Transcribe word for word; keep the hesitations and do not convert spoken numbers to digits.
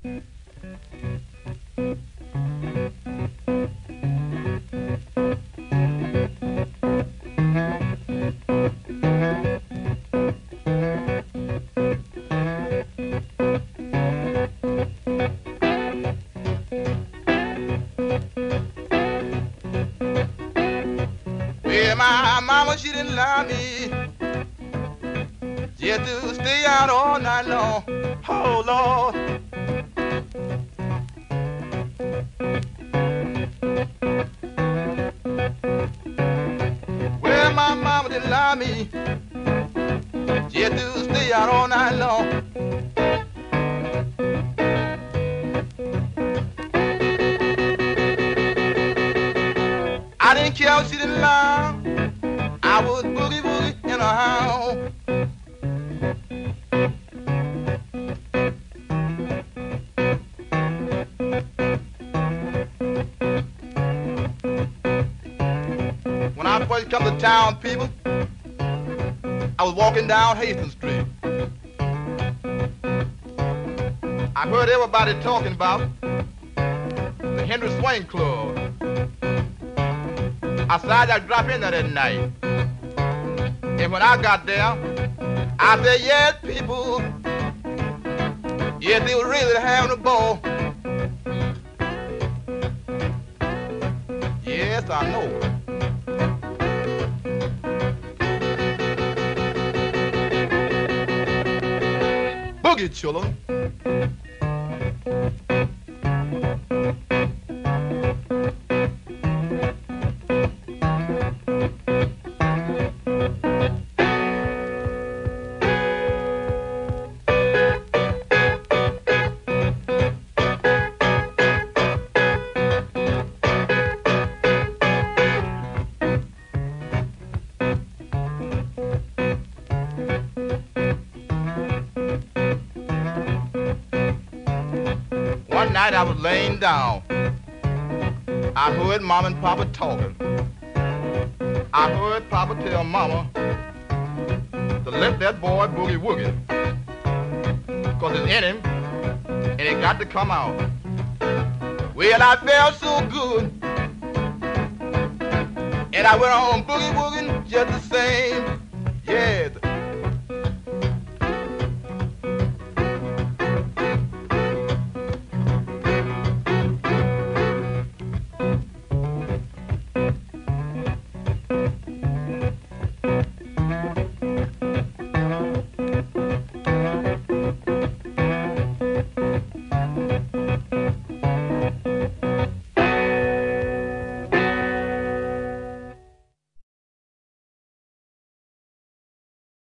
Well, my mama, she didn't lie me. She had to stay out all night long. Oh, Lord. Well, my mama didn't lie me. She had to stay out all night long. I didn't care if she didn't lie. I was boogie woogie in a house. When I first come to town, people, I was walking down Hastings Street. I heard everybody talking about the Henry Swain Club. I decided I'd drop in there that night. And when I got there, I said, yes, people, yes, they were really having a ball. Yes, I know. Boogie, children. One night I was laying down. I heard Mom and Papa talking. I heard Papa tell Mama to let that boy boogie woogie, 'cause it's in him and it got to come out. Well, I felt so good, and I went on boogie wooging just the same. Yeah,